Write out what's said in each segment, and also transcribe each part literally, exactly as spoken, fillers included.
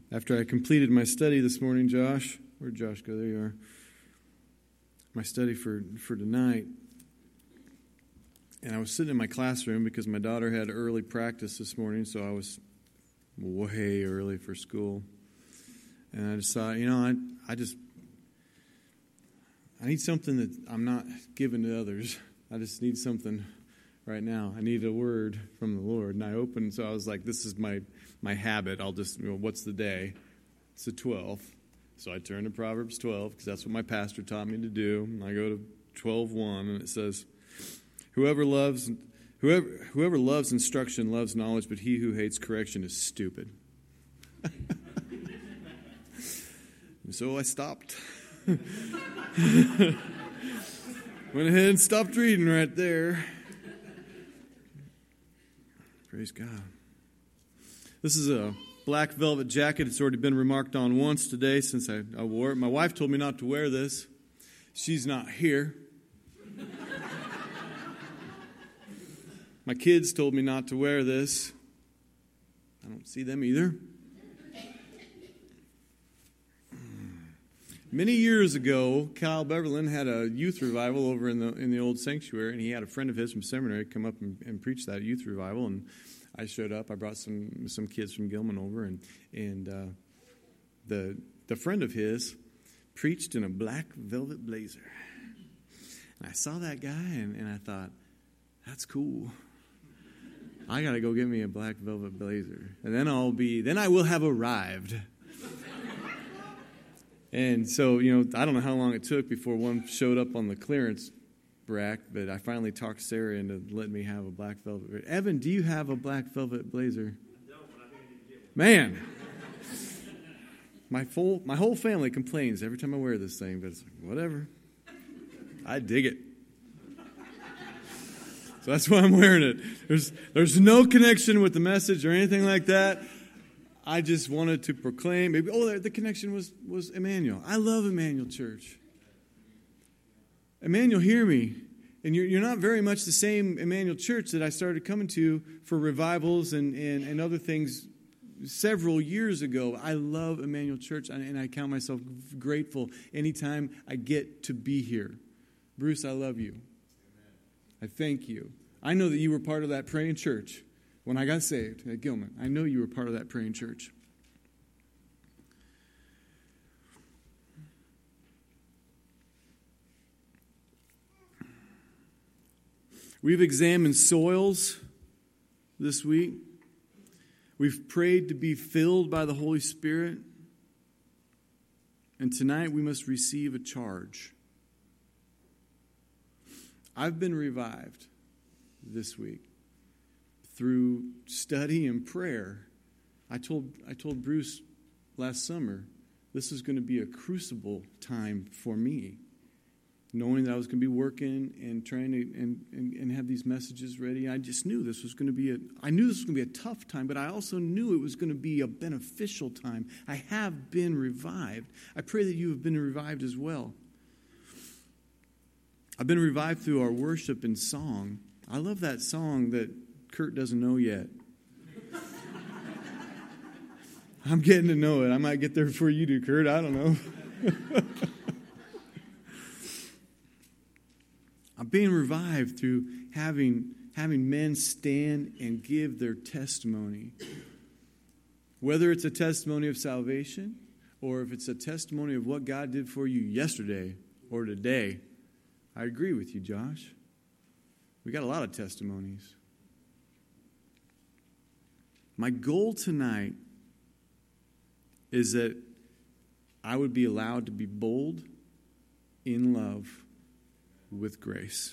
After I completed my study this morning, Josh, where'd Josh go? There you are. My study for, for tonight. And I was sitting in my classroom because my daughter had early practice this morning, so I was way early for school. And I just thought, you know, I I just, I need something that I'm not giving to others. I just need something right now. I need a word from the Lord. And I opened, so I was like, this is my, my habit. I'll just, you know, what's the day? It's the twelfth. So I turn to Proverbs twelve, because that's what my pastor taught me to do. And I go to twelve one, and it says, Whoever loves whoever whoever loves instruction loves knowledge, but he who hates correction is stupid. And so I stopped. Went ahead and stopped reading right there. Praise God. This is a black velvet jacket. It's already been remarked on once today since I, I wore it. My wife told me not to wear this. She's not here. My kids told me not to wear this. I don't see them either. Many years ago, Kyle Beverland had a youth revival over in the in the old sanctuary, and he had a friend of his from seminary come up and, and preach that youth revival. And I showed up. I brought some some kids from Gilman over, and and uh, the the friend of his preached in a black velvet blazer. And I saw that guy, and, and I thought, that's cool. I got to go get me a black velvet blazer. And then I'll be, then I will have arrived. And so, you know, I don't know how long it took before one showed up on the clearance rack, but I finally talked Sarah into letting me have a black velvet. Evan, do you have a black velvet blazer? I don't, but I think I need to get one. Man. My full, my whole family complains every time I wear this thing, but it's like, whatever. I dig it. So that's why I'm wearing it. There's there's no connection with the message or anything like that. I just wanted to proclaim. Maybe oh, the connection was was Emmanuel. I love Emmanuel Church. Emmanuel, hear me. And you're you're not very much the same Emmanuel Church that I started coming to for revivals and and, and other things several years ago. I love Emmanuel Church, and, and I count myself grateful anytime I get to be here. Bruce, I love you. I thank you. I know that you were part of that praying church when I got saved at Gilman. I know you were part of that praying church. We've examined soils this week. We've prayed to be filled by the Holy Spirit. And tonight we must receive a charge. I've been revived this week through study and prayer. I told I told Bruce last summer, this is going to be a crucible time for me, knowing that I was going to be working and trying to and, and, and have these messages ready. I just knew this was going to be a I knew this was going to be a tough time, but I also knew it was going to be a beneficial time. I have been revived. I pray that you have been revived as well. I've been revived through our worship and song. I love that song that Kurt doesn't know yet. I'm getting to know it. I might get there before you do, Kurt. I don't know. I'm being revived through having, having men stand and give their testimony. Whether it's a testimony of salvation or if it's a testimony of what God did for you yesterday or today. I agree with you, Josh. We got a lot of testimonies. My goal tonight is that I would be allowed to be bold in love with grace.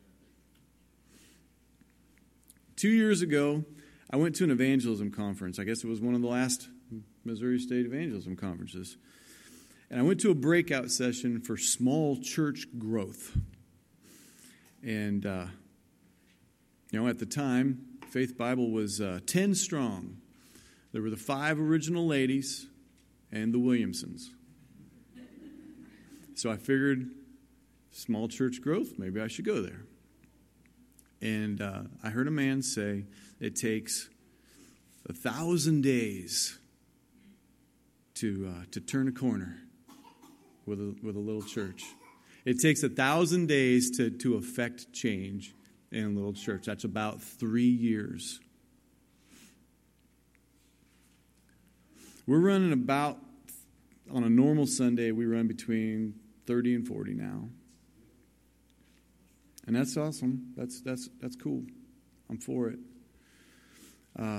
Two years ago, I went to an evangelism conference. I guess it was one of the last Missouri State evangelism conferences. And I went to a breakout session for small church growth. And, uh, you know, at the time, Faith Bible was uh, ten strong. There were the five original ladies and the Williamsons. So I figured, small church growth, maybe I should go there. And uh, I heard a man say, it takes a thousand days to uh, to turn a corner with a, with a little church. It takes a thousand days to, to affect change in a little church. That's about three years. We're running about, on a normal Sunday, we run between thirty and forty now. And that's awesome. That's that's that's cool. I'm for it. Uh,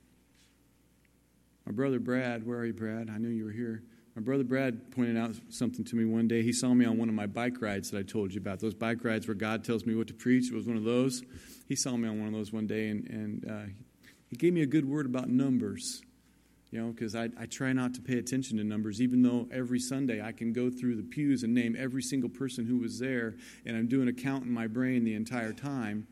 my brother Brad, where are you, Brad? I knew you were here. My brother Brad pointed out something to me one day. He saw me on one of my bike rides that I told you about. Those bike rides where God tells me what to preach. It was one of those. He saw me on one of those one day, and, and uh, he gave me a good word about numbers. You know, because I, I try not to pay attention to numbers, even though every Sunday I can go through the pews and name every single person who was there, and I'm doing a count in my brain the entire time.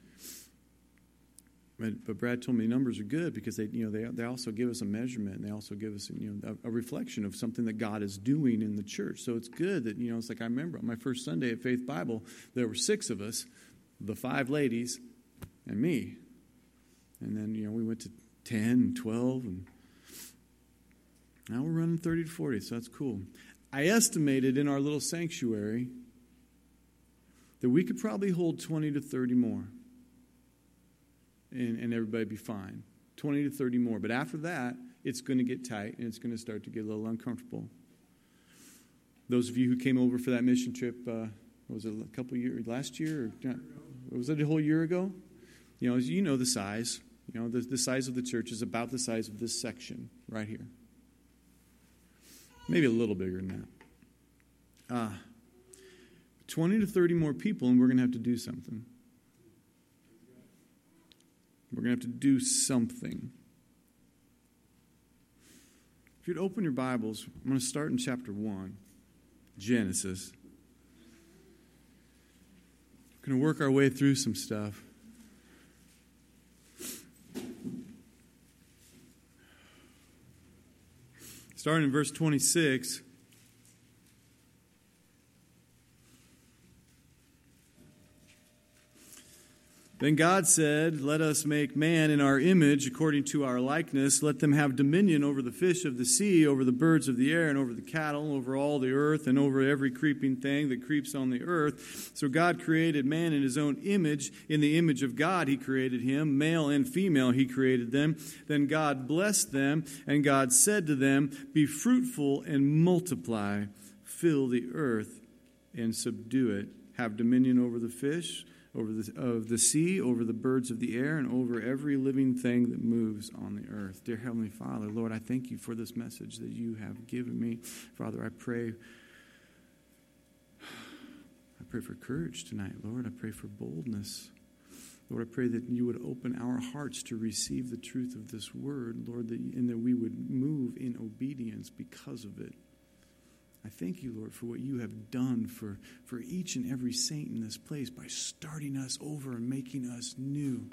But, but Brad told me numbers are good because they, you know, they they also give us a measurement, and they also give us, you know, a, a reflection of something that God is doing in the church. So it's good that, you know, it's like I remember on my first Sunday at Faith Bible, there were six of us, the five ladies, and me, and then, you know, we went to ten and twelve, and now we're running thirty to forty, so that's cool. I estimated in our little sanctuary that we could probably hold twenty to thirty more. And, and everybody be fine. twenty to thirty more. But after that, it's going to get tight, and it's going to start to get a little uncomfortable. Those of you who came over for that mission trip, uh, was it a couple years, last year? Or, was it a whole year ago? You know, you know the size. You know, the, the size of the church is about the size of this section right here. Maybe a little bigger than that. Uh, twenty to thirty more people, and we're going to have to do something. We're going to have to do something. If you'd open your Bibles, I'm going to start in chapter one, Genesis. We're going to work our way through some stuff. Starting in verse twenty-six. Then God said, "Let us make man in our image, according to our likeness. Let them have dominion over the fish of the sea, over the birds of the air, and over the cattle, over all the earth, and over every creeping thing that creeps on the earth." So God created man in his own image. In the image of God he created him. Male and female he created them. Then God blessed them, and God said to them, "Be fruitful and multiply. Fill the earth and subdue it. Have dominion over the fish over the, of the sea, over the birds of the air, and over every living thing that moves on the earth." Dear Heavenly Father, Lord, I thank you for this message that you have given me. Father, I pray, I pray for courage tonight, Lord. I pray for boldness. Lord, I pray that you would open our hearts to receive the truth of this word, Lord, that, and that we would move in obedience because of it. I thank you, Lord, for what you have done for, for each and every saint in this place by starting us over and making us new.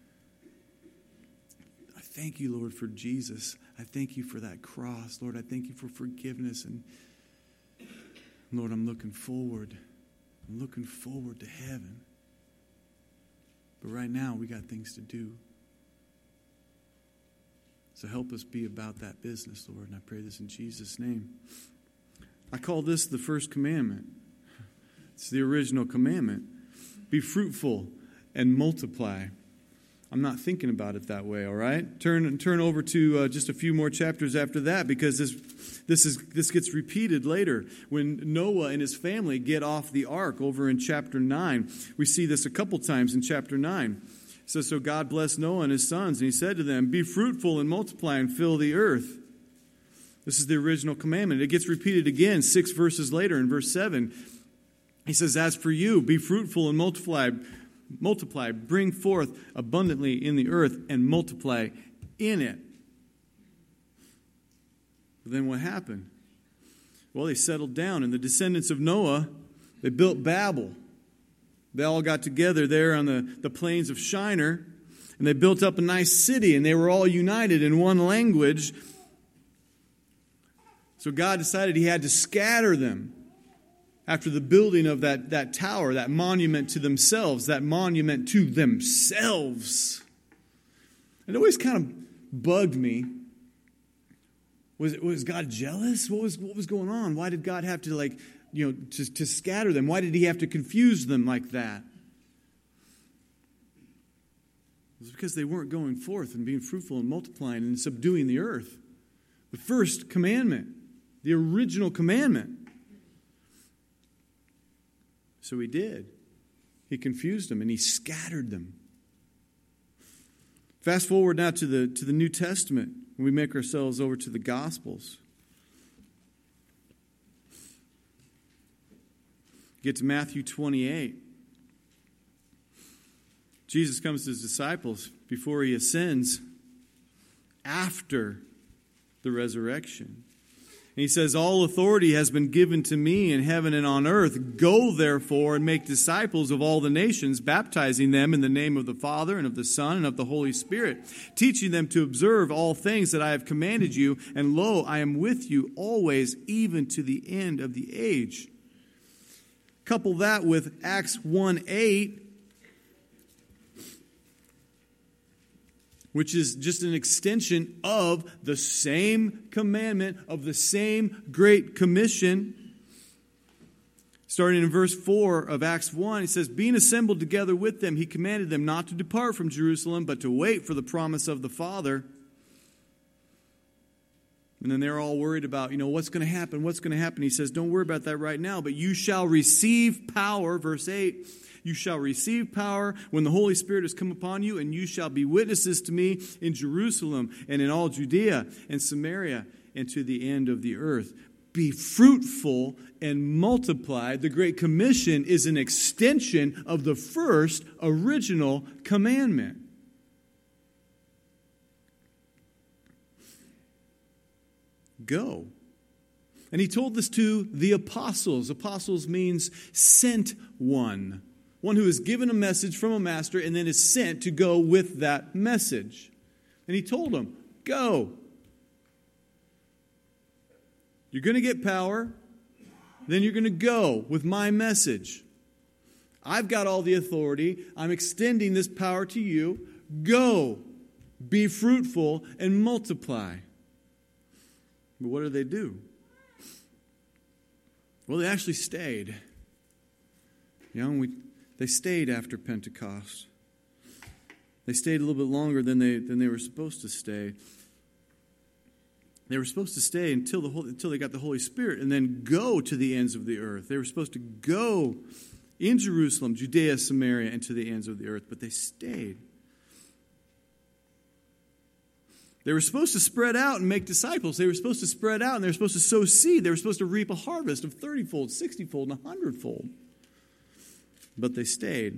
I thank you, Lord, for Jesus. I thank you for that cross. Lord, I thank you for forgiveness. And Lord, I'm looking forward. I'm looking forward to heaven. But right now, we got things to do. So help us be about that business, Lord. And I pray this in Jesus' name. I call this the first commandment. It's the original commandment. Be fruitful and multiply. I'm not thinking about it that way, all right? Turn turn over to uh, just a few more chapters after that, because this this is this gets repeated later. When Noah and his family get off the ark over in chapter nine, we see this a couple times in chapter nine. It says, "So God blessed Noah and his sons, and he said to them, 'Be fruitful and multiply and fill the earth.'" This is the original commandment. It gets repeated again six verses later in verse seven. He says, "As for you, be fruitful and multiply, multiply, bring forth abundantly in the earth and multiply in it." But then what happened? Well, they settled down, and the descendants of Noah, they built Babel. They all got together there on the, the plains of Shinar, and they built up a nice city, and they were all united in one language. So God decided he had to scatter them after the building of that, that tower, that monument to themselves, that monument to themselves. It always kind of bugged me Was, was God jealous? What was, what was going on? Why did God have to, like, you know, to, to scatter them? Why did he have to confuse them like that? It was because they weren't going forth and being fruitful and multiplying and subduing the earth. The first commandment, the original commandment. So he did. He confused them and he scattered them. Fast forward now to the, to the New Testament. We make ourselves over to the Gospels. Get to Matthew twenty-eight. Jesus comes to his disciples before he ascends after the resurrection. And he says, all authority has been given to me in heaven and on earth. Go, therefore, and make disciples of all the nations, baptizing them in the name of the Father and of the Son and of the Holy Spirit, teaching them to observe all things that I have commanded you. And lo, I am with you always, even to the end of the age. Couple that with Acts one eight, which is just an extension of the same commandment, of the same Great Commission. Starting in verse four of Acts one, it says, being assembled together with them, he commanded them not to depart from Jerusalem, but to wait for the promise of the Father. And then they're all worried about, you know, what's going to happen, what's going to happen. He says, don't worry about that right now, but you shall receive power, verse eight, you shall receive power when the Holy Spirit has come upon you, and you shall be witnesses to me in Jerusalem and in all Judea and Samaria and to the end of the earth. Be fruitful and multiply. The Great Commission is an extension of the first original commandment. Go. And he told this to the apostles. Apostles means sent one. One who is given a message from a master and then is sent to go with that message. And he told them, go. You're going to get power. Then you're going to go with my message. I've got all the authority. I'm extending this power to you. Go. Be fruitful and multiply. But what did they do? Well, they actually stayed. You know, we... They stayed after Pentecost. They stayed a little bit longer than they than they were supposed to stay. They were supposed to stay until the until they got the Holy Spirit and then go to the ends of the earth. They were supposed to go in Jerusalem, Judea, Samaria, and to the ends of the earth, but they stayed. They were supposed to spread out and make disciples. They were supposed to spread out and they were supposed to sow seed. They were supposed to reap a harvest of thirty-fold, sixty-fold, and one hundred-fold. But they stayed.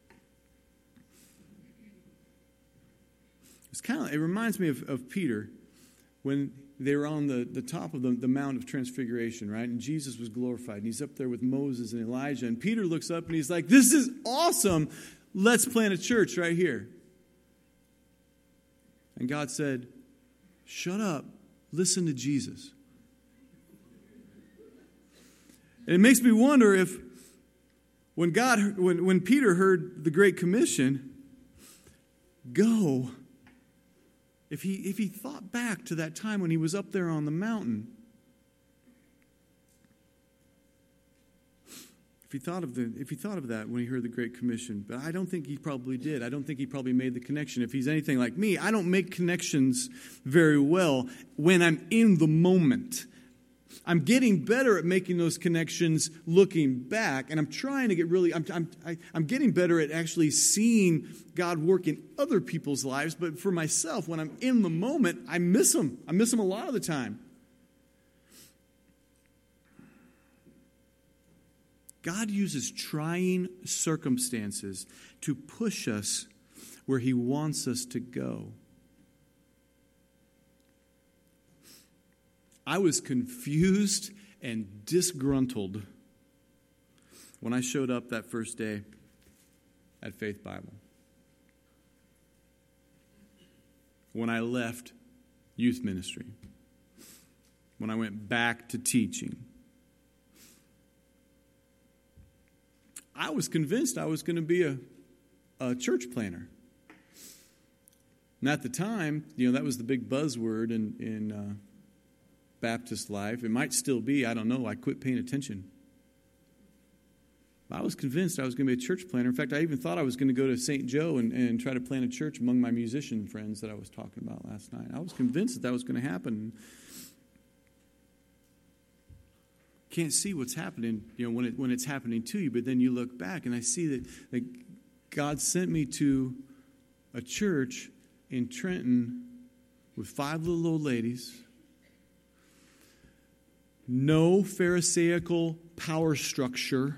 It's kind of, it reminds me of, of Peter when they were on the, the top of the, the Mount of Transfiguration, right? And Jesus was glorified. And he's up there with Moses and Elijah. And Peter looks up and he's like, this is awesome. Let's plant a church right here. And God said, shut up. Listen to Jesus. And it makes me wonder if When God, when, when Peter heard the Great Commission, go, if he if he thought back to that time when he was up there on the mountain, if he thought of the if he thought of that when he heard the Great Commission, but I don't think he probably did. I don't think he probably made the connection. If he's anything like me, I don't make connections very well when I'm in the moment. I'm getting better at making those connections looking back, and I'm trying to get really, I'm, I'm, I, I'm getting better at actually seeing God work in other people's lives, but for myself, when I'm in the moment, I miss Him. I miss Him a lot of the time. God uses trying circumstances to push us where He wants us to go. I was confused and disgruntled when I showed up that first day at Faith Bible. When I left youth ministry. When I went back to teaching. I was convinced I was going to be a, a church planner. And at the time, you know, that was the big buzzword in, in uh, Baptist life. It might still be. I don't know. I quit paying attention. I was convinced I was going to be a church planter. In fact, I even thought I was going to go to Saint Joe and, and try to plant a church among my musician friends that I was talking about last night. I was convinced that that was going to happen. Can't see what's happening, you know, when it when it's happening to you, but then you look back and I see that, that God sent me to a church in Trenton with five little old ladies. No Pharisaical power structure.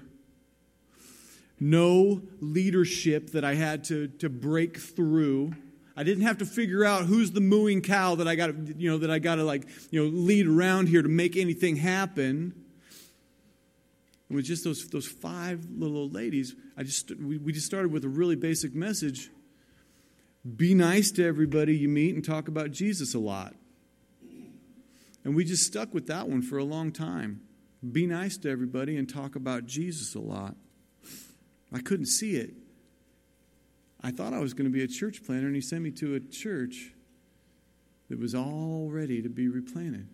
No leadership that I had to, to break through. I didn't have to figure out who's the mooing cow that I got to, you know, that I got to like, you know, lead around here to make anything happen. It was just those those five little old ladies. I just we, we just started with a really basic message. Be nice to everybody you meet and talk about Jesus a lot. And we just stuck with that one for a long time. Be nice to everybody and talk about Jesus a lot. I couldn't see it. I thought I was going to be a church planter, and he sent me to a church that was all ready to be replanted.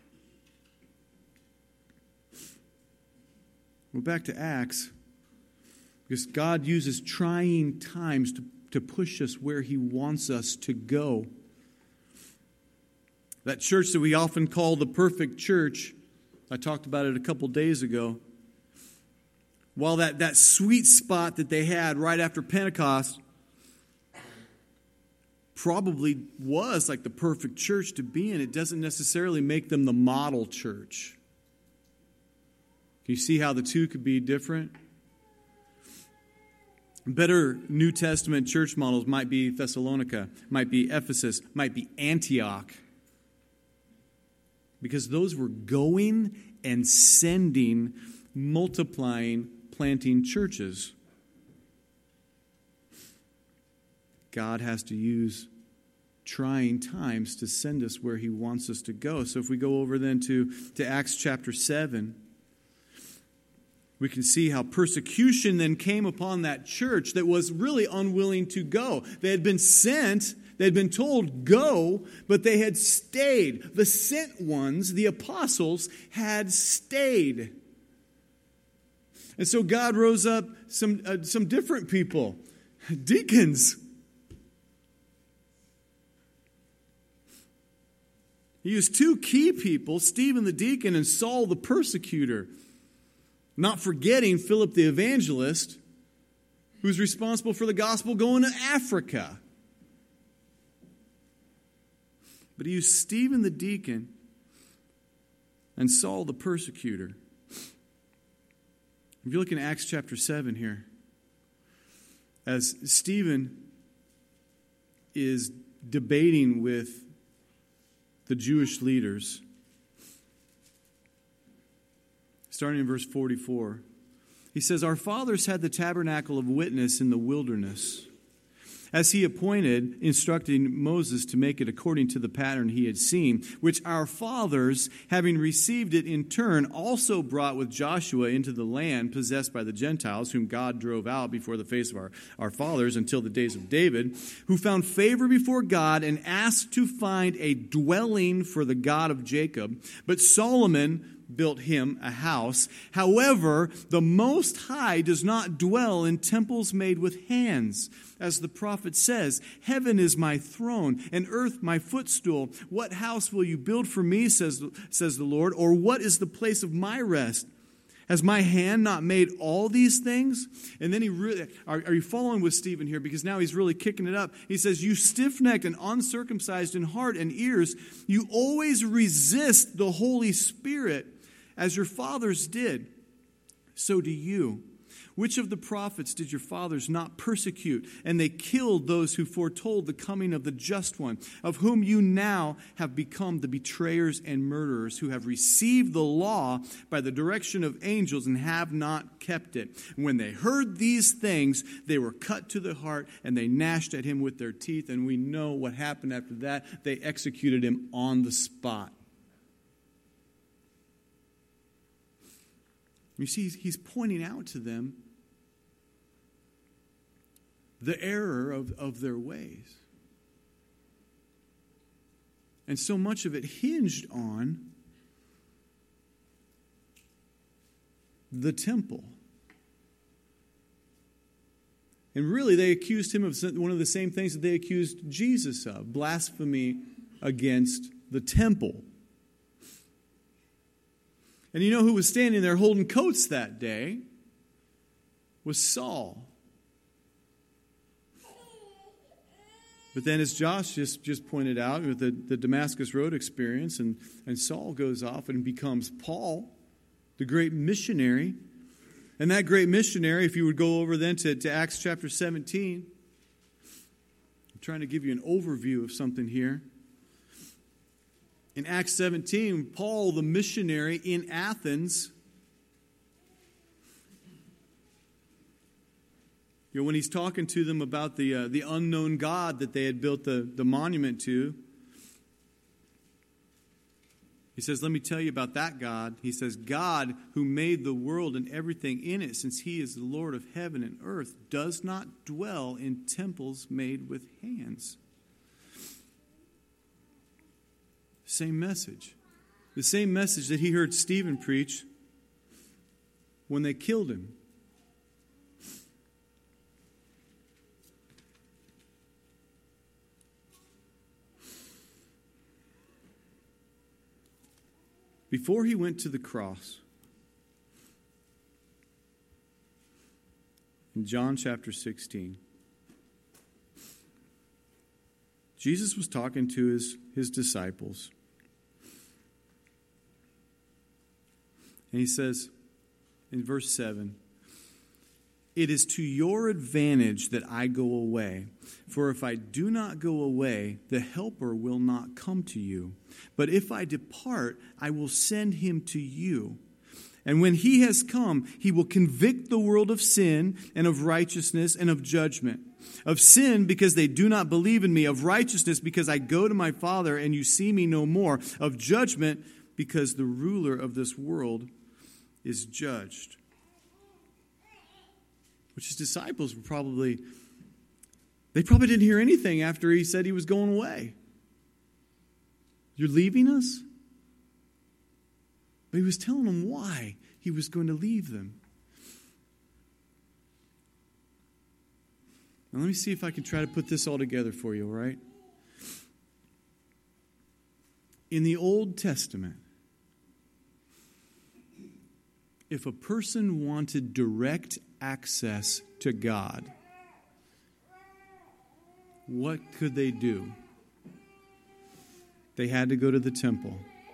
Well, back to Acts, because God uses trying times to, to push us where he wants us to go. That church that we often call the perfect church, I talked about it a couple days ago. While that, that sweet spot that they had right after Pentecost probably was like the perfect church to be in, it doesn't necessarily make them the model church. Can you see how the two could be different? Better New Testament church models might be Thessalonica, might be Ephesus, might be Antioch. Because those were going and sending, multiplying, planting churches. God has to use trying times to send us where he wants us to go. So if we go over then to, to Acts chapter seven, we can see how persecution then came upon that church that was really unwilling to go. They had been sent, they had been told, go, but they had stayed. The sent ones, the apostles, had stayed. And so God rose up some, uh, some different people, deacons. He used two key people, Stephen the deacon and Saul the persecutor. Not forgetting Philip the evangelist, who's responsible for the gospel going to Africa. But he used Stephen the deacon and Saul the persecutor. If you look in Acts chapter seven here, as Stephen is debating with the Jewish leaders, starting in verse forty-four, he says, "Our fathers had the tabernacle of witness in the wilderness, as he appointed, instructing Moses to make it according to the pattern he had seen, which our fathers, having received it in turn, also brought with Joshua into the land possessed by the Gentiles, whom God drove out before the face of our, our fathers until the days of David, who found favor before God and asked to find a dwelling for the God of Jacob. But Solomon built him a house. However, the Most High does not dwell in temples made with hands. As the prophet says, heaven is my throne and earth my footstool. What house will you build for me, says, says the Lord, or what is the place of my rest? Has my hand not made all these things?" And then he really, are, are you following with Stephen here? Because now he's really kicking it up. He says, "You stiff-necked and uncircumcised in heart and ears, you always resist the Holy Spirit, as your fathers did. So do you. Which of the prophets did your fathers not persecute? And they killed those who foretold the coming of the just one, of whom you now have become the betrayers and murderers, who have received the law by the direction of angels and have not kept it. When they heard these things, they were cut to the heart, and they gnashed at him with their teeth." And we know what happened after that. They executed him on the spot. You see, he's pointing out to them the error of, of their ways. And so much of it hinged on the temple. And really, they accused him of one of the same things that they accused Jesus of, blasphemy against the temple. And you know who was standing there holding coats that day? Was Saul. But then, as Josh just, just pointed out with the, the Damascus Road experience, and, and Saul goes off and becomes Paul, the great missionary. And that great missionary, if you would go over then to, to Acts chapter seventeen, I'm trying to give you an overview of something here. In Acts seventeen, Paul, the missionary in Athens, you know, when he's talking to them about the uh, the unknown God that they had built the, the monument to, he says, let me tell you about that God. He says, God who made the world and everything in it, since he is the Lord of heaven and earth, does not dwell in temples made with hands. Same message. The same message that he heard Stephen preach when they killed him. Before he went to the cross, in John chapter sixteen, Jesus was talking to his, his disciples. And he says in verse seven, it is to your advantage that I go away. For if I do not go away, the Helper will not come to you. But if I depart, I will send him to you. And when he has come, he will convict the world of sin and of righteousness and of judgment. Of sin, because they do not believe in me. Of righteousness, because I go to my Father and you see me no more. Of judgment, because the ruler of this world is judged. Which his disciples were probably, they probably didn't hear anything after he said he was going away. You're leaving us? But he was telling them why he was going to leave them. Now let me see if I can try to put this all together for you, all right? In the Old Testament, if a person wanted direct access to God, what could they do? They had to go to the temple.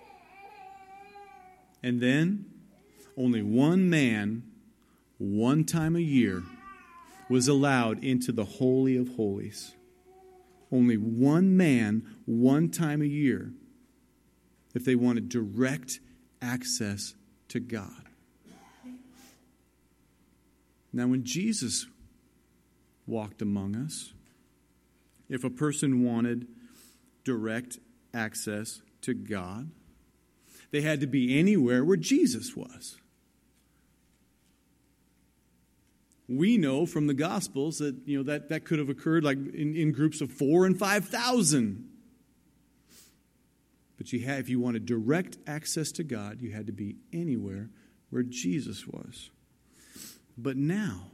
And then, only one man, one time a year, was allowed into the Holy of Holies. Only one man, one time a year, if they wanted direct access to God. Now, when Jesus walked among us, if a person wanted direct access to God, they had to be anywhere where Jesus was. We know from the Gospels that, you know, that, that could have occurred like in, in groups of four and five thousand. But you had, if you wanted direct access to God, you had to be anywhere where Jesus was. But now,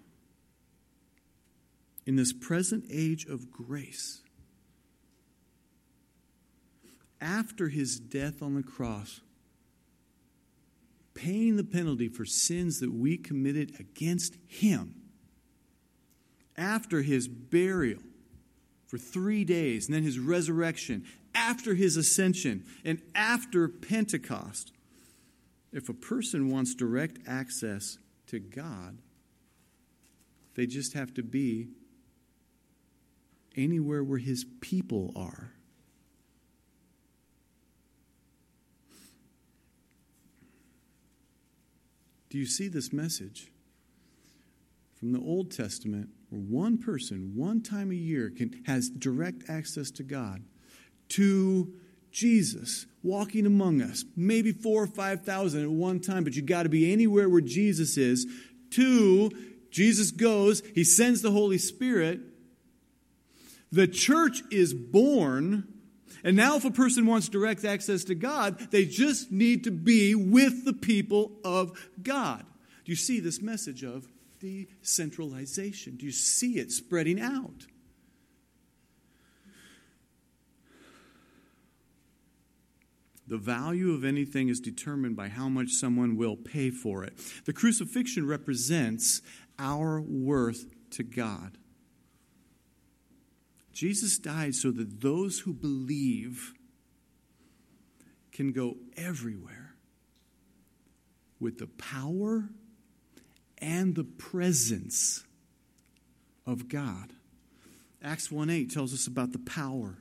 in this present age of grace, after his death on the cross, paying the penalty for sins that we committed against him, after his burial for three days, and then his resurrection, after his ascension, and after Pentecost, if a person wants direct access to God, they just have to be anywhere where his people are. Do you see this message? From the Old Testament, where one person, one time a year, can has direct access to God, to Jesus walking among us, maybe four or five thousand at one time, but you got to be anywhere where Jesus is, to Jesus goes, he sends the Holy Spirit, the church is born, and now if a person wants direct access to God, they just need to be with the people of God. Do you see this message of decentralization? Do you see it spreading out? The value of anything is determined by how much someone will pay for it. The crucifixion represents our worth to God. Jesus died so that those who believe can go everywhere with the power and the presence of God. Acts one eight tells us about the power.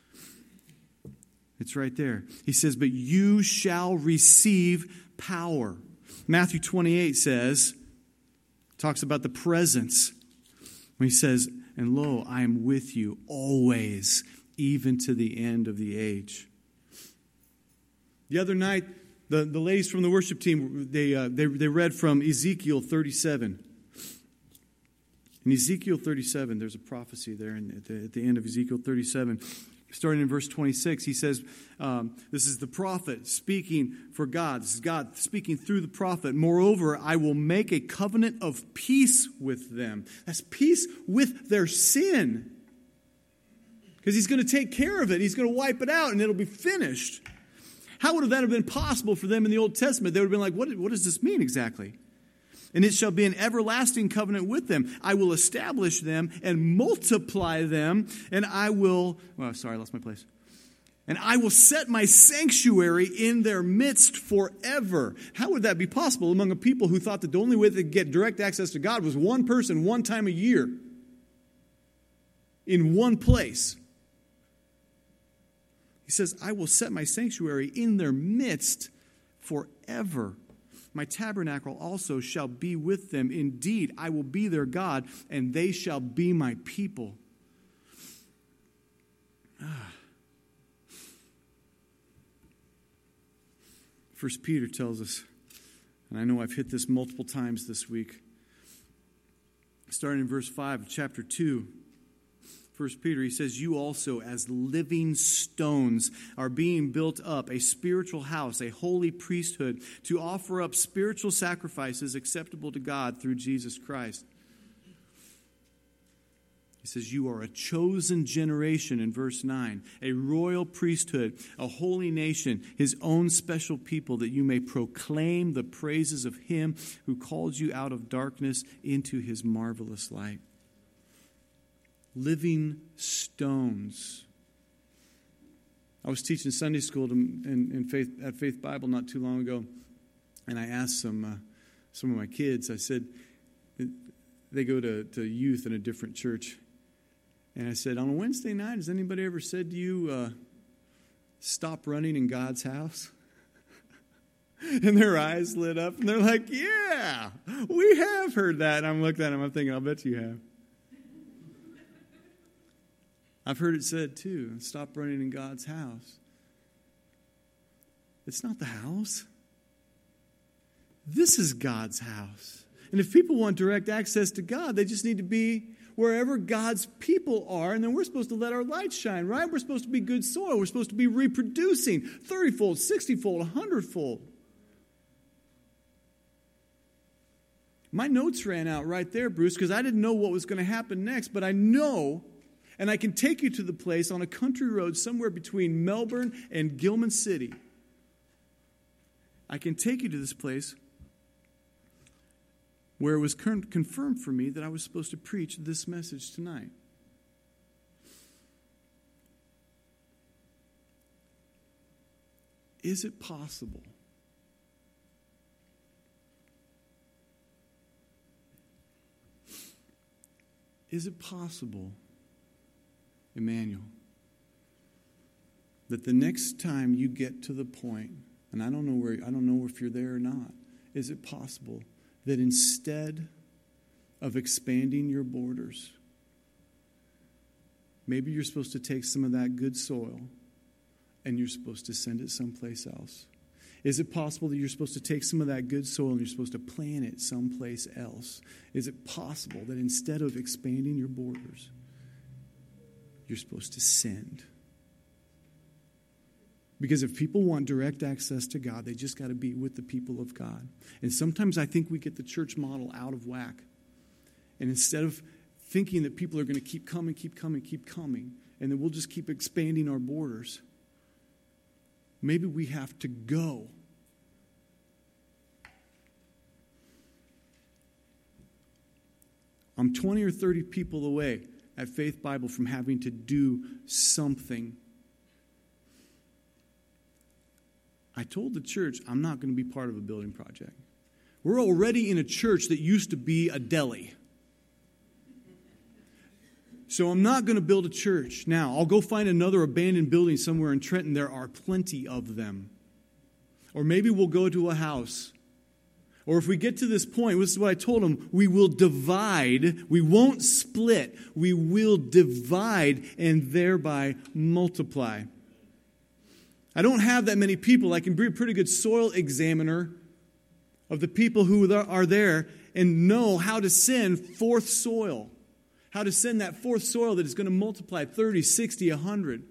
It's right there. He says, but you shall receive power. Matthew twenty-eight says, talks about the presence. When he says, and lo, I am with you always, even to the end of the age. The other night, the, the ladies from the worship team, they, uh, they, they read from Ezekiel thirty-seven. In Ezekiel thirty-seven, there's a prophecy there in, at, the, at the end of Ezekiel thirty-seven. Starting in verse twenty-six, he says, um, this is the prophet speaking for God. This is God speaking through the prophet. Moreover, I will make a covenant of peace with them. That's peace with their sin. Because he's going to take care of it. He's going to wipe it out and it'll be finished. How would that have been possible for them in the Old Testament? They would have been like, what, what does this mean exactly? And it shall be an everlasting covenant with them. I will establish them and multiply them, and I will, well, sorry, I lost my place. And I will set my sanctuary in their midst forever. How would that be possible among a people who thought that the only way they could get direct access to God was one person, one time a year, in one place? He says, I will set my sanctuary in their midst forever. My tabernacle also shall be with them. Indeed, I will be their God, and they shall be my people. Ah. First Peter tells us, and I know I've hit this multiple times this week, starting in verse five of chapter two. First Peter, he says, you also as living stones are being built up, a spiritual house, a holy priesthood, to offer up spiritual sacrifices acceptable to God through Jesus Christ. He says, you are a chosen generation in verse nine, a royal priesthood, a holy nation, his own special people, that you may proclaim the praises of him who called you out of darkness into his marvelous light. Living stones. I was teaching Sunday school to, in, in Faith, at Faith Bible not too long ago, and I asked some uh, some of my kids, I said, they go to, to youth in a different church, and I said, on a Wednesday night, has anybody ever said to you, uh, stop running in God's house? And their eyes lit up, and they're like, yeah, we have heard that. And I'm looking at them, I'm thinking, I'll bet you have. I've heard it said too, stop running in God's house. It's not the house. This is God's house. And if people want direct access to God, they just need to be wherever God's people are, and then we're supposed to let our light shine, right? We're supposed to be good soil. We're supposed to be reproducing thirty-fold, sixty-fold, one hundred-fold. My notes ran out right there, Bruce, because I didn't know what was going to happen next, but I know. And I can take you to the place on a country road somewhere between Melbourne and Gilman City. I can take you to this place where it was confirmed for me that I was supposed to preach this message tonight. Is it possible? Is it possible, Emmanuel, that the next time you get to the point, and I don't know where I don't know if you're there or not, is it possible that instead of expanding your borders, maybe you're supposed to take some of that good soil and you're supposed to send it someplace else? Is it possible that you're supposed to take some of that good soil and you're supposed to plant it someplace else? Is it possible that instead of expanding your borders, you're supposed to send? Because if people want direct access to God, they just got to be with the people of God. And sometimes I think we get the church model out of whack. And instead of thinking that people are going to keep coming, keep coming, keep coming, and then we'll just keep expanding our borders, maybe we have to go. I'm twenty or thirty people away at Faith Bible from having to do something. I told the church I'm not going to be part of a building project. We're already in a church that used to be a deli. So I'm not going to build a church. Now, I'll go find another abandoned building somewhere in Trenton. There are plenty of them. Or maybe we'll go to a house. Or if we get to this point, this is what I told them, we will divide. We won't split. We will divide and thereby multiply. I don't have that many people. I can be a pretty good soil examiner of the people who are there and know how to send forth soil. How to send that forth soil that is going to multiply thirty, sixty, one hundred.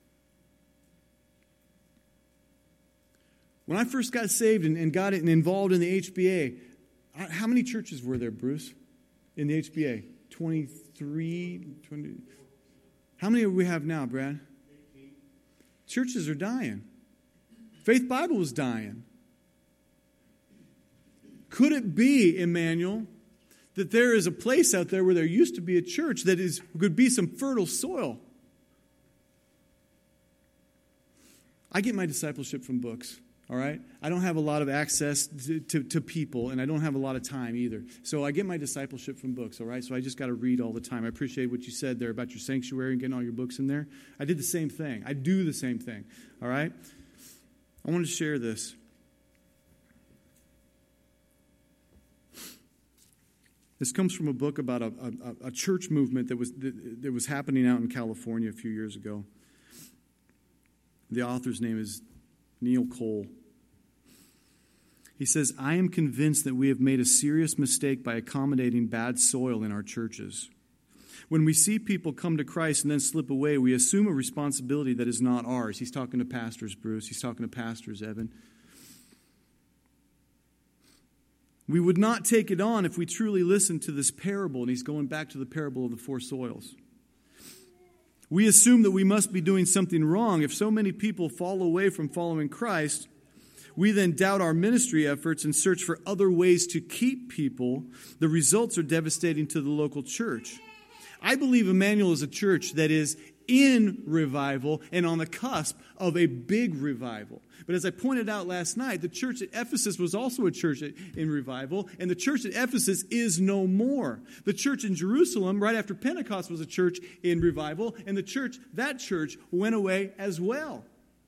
When I first got saved and, and got involved in the H B A, how many churches were there, Bruce, in the H B A? twenty-three? twenty How many do we have now, Brad? eighteen. Churches are dying. Faith Bible was dying. Could it be, Emmanuel, that there is a place out there where there used to be a church that is could be some fertile soil? I get my discipleship from books. All right? I don't have a lot of access to, to, to people, and I don't have a lot of time either. So I get my discipleship from books, all right? So I just got to read all the time. I appreciate what you said there about your sanctuary and getting all your books in there. I did the same thing. I do the same thing, all right? I want to share this. This comes from a book about a, a, a church movement that was, that, that was happening out in California a few years ago. The author's name is Neil Cole. He says, I am convinced that we have made a serious mistake by accommodating bad soil in our churches. When we see people come to Christ and then slip away, we assume a responsibility that is not ours. He's talking to pastors, Bruce. He's talking to pastors, Evan. We would not take it on if we truly listened to this parable, and he's going back to the parable of the four soils. We assume that we must be doing something wrong. If so many people fall away from following Christ, we then doubt our ministry efforts and search for other ways to keep people. The results are devastating to the local church. I believe Emmanuel is a church that is in revival and on the cusp of a big revival. But as I pointed out last night, the church at Ephesus was also a church in revival, and the church at Ephesus is no more. The church in Jerusalem, right after Pentecost, was a church in revival, and the church, that church, went away as well.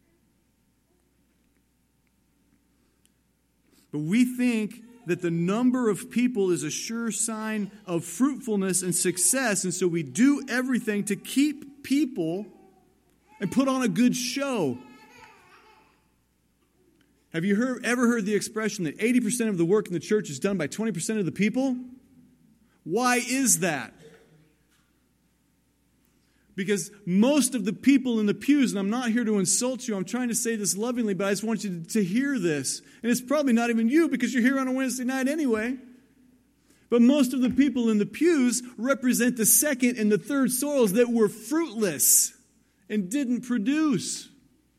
But we think that the number of people is a sure sign of fruitfulness and success, and so we do everything to keep people and put on a good show. Have you heard, ever heard the expression that eighty percent of the work in the church is done by twenty percent of the people? Why is that? Because most of the people in the pews, and I'm not here to insult you, I'm trying to say this lovingly, but I just want you to, to hear this. And it's probably not even you because you're here on a Wednesday night anyway. But most of the people in the pews represent the second and the third soils that were fruitless and didn't produce.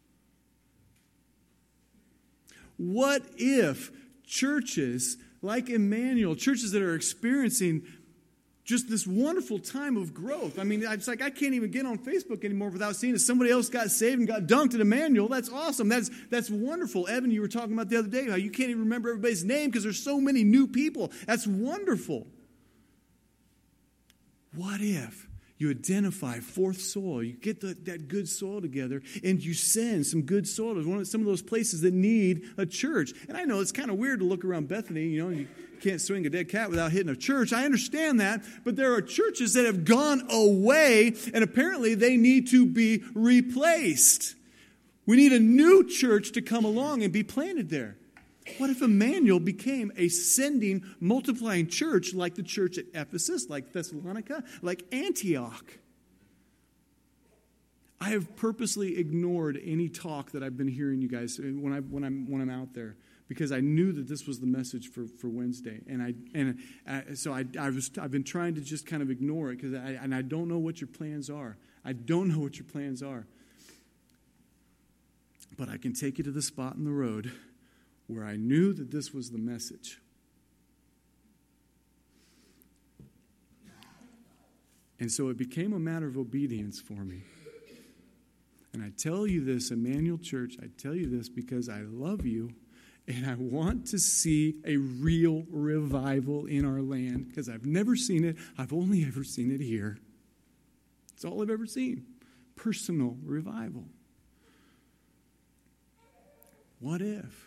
What if churches like Emmanuel, churches that are experiencing just this wonderful time of growth. I mean, it's like I can't even get on Facebook anymore without seeing that somebody else got saved and got dunked at Emmanuel. That's awesome. That's that's wonderful. Evan, you were talking about the other day how you can't even remember everybody's name because there's so many new people. That's wonderful. What if you identify fourth soil, you get the, that good soil together, and you send some good soil to one of, some of those places that need a church? And I know it's kind of weird to look around Bethany, you know, you can't swing a dead cat without hitting a church. I understand that, but there are churches that have gone away, and apparently they need to be replaced. We need a new church to come along and be planted there. What if Emmanuel became a sending, multiplying church like the church at Ephesus, like Thessalonica, like Antioch? I have purposely ignored any talk that I've been hearing you guys when I when I'm when I'm out there, because I knew that this was the message for, for Wednesday, and I and I, so I I was I've been trying to just kind of ignore it because I and I don't know what your plans are. I don't know what your plans are, but I can take you to the spot in the road where I knew that this was the message. And so it became a matter of obedience for me. And I tell you this, Emmanuel Church, I tell you this because I love you and I want to see a real revival in our land, because I've never seen it. I've only ever seen it here. It's all I've ever seen. Personal revival. What if?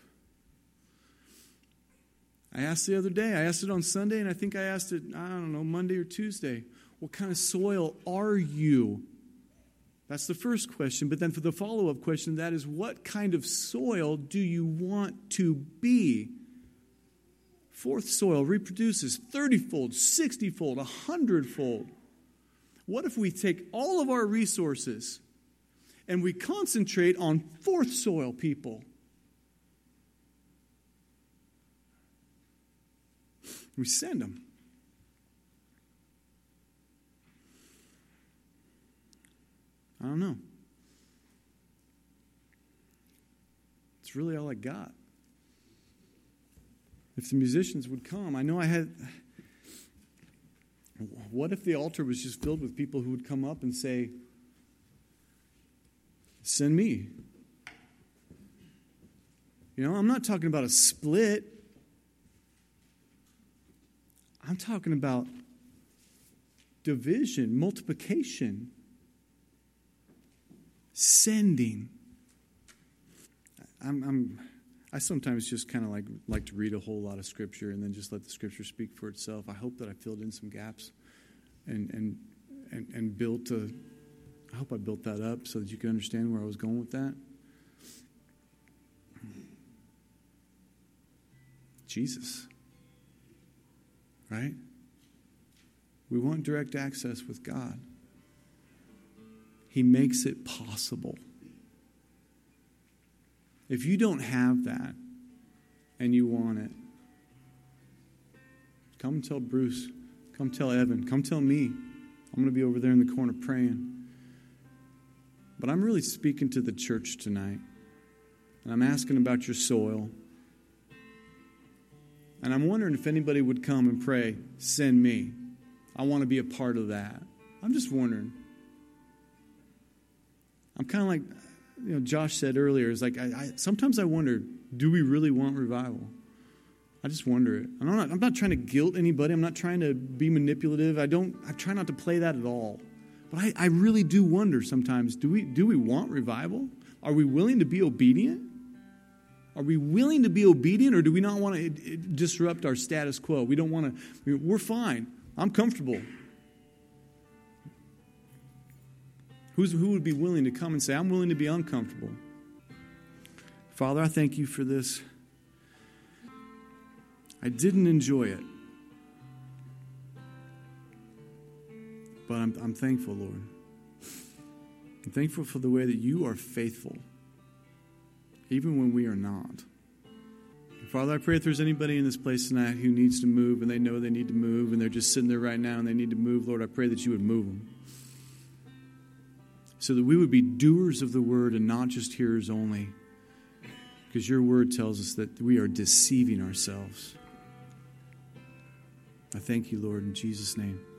I asked the other day, I asked it on Sunday, and I think I asked it, I don't know, Monday or Tuesday. What kind of soil are you? That's the first question. But then for the follow-up question, that is, what kind of soil do you want to be? Fourth soil reproduces thirty-fold, sixty-fold, one hundred-fold. What if we take all of our resources and we concentrate on fourth soil people? We send them. I don't know. It's really all I got. If the musicians would come, I know I had... What if the altar was just filled with people who would come up and say, send me? You know, I'm not talking about a split. I'm talking about division, multiplication, sending. I'm, I'm, I sometimes just kind of like like to read a whole lot of Scripture and then just let the Scripture speak for itself. I hope that I filled in some gaps and and and, and built a. I hope I built that up so that you can understand where I was going with that. Jesus. Right? We want direct access with God. He makes it possible. If you don't have that and you want it, come tell Bruce, come tell Evan, come tell me. I'm going to be over there in the corner praying. But I'm really speaking to the church tonight. And I'm asking about your soil. And I'm wondering if anybody would come and pray, send me. I want to be a part of that. I'm just wondering. I'm kind of like, you know, Josh said earlier, it's like, I, I, sometimes I wonder, do we really want revival? I just wonder it. I'm not, I'm not trying to guilt anybody. I'm not trying to be manipulative. I don't, I try not to play that at all. But I, I really do wonder sometimes, do we, do we want revival? Are we willing to be obedient? Are we willing to be obedient, or do we not want to disrupt our status quo? We don't want to, we're fine. I'm comfortable. Who's, who would be willing to come and say, I'm willing to be uncomfortable? Father, I thank you for this. I didn't enjoy it. But I'm, I'm thankful, Lord. I'm thankful for the way that you are faithful, even when we are not. Father, I pray if there's anybody in this place tonight who needs to move and they know they need to move and they're just sitting there right now and they need to move, Lord, I pray that you would move them. So that we would be doers of the word and not just hearers only. Because your word tells us that we are deceiving ourselves. I thank you, Lord, in Jesus' name.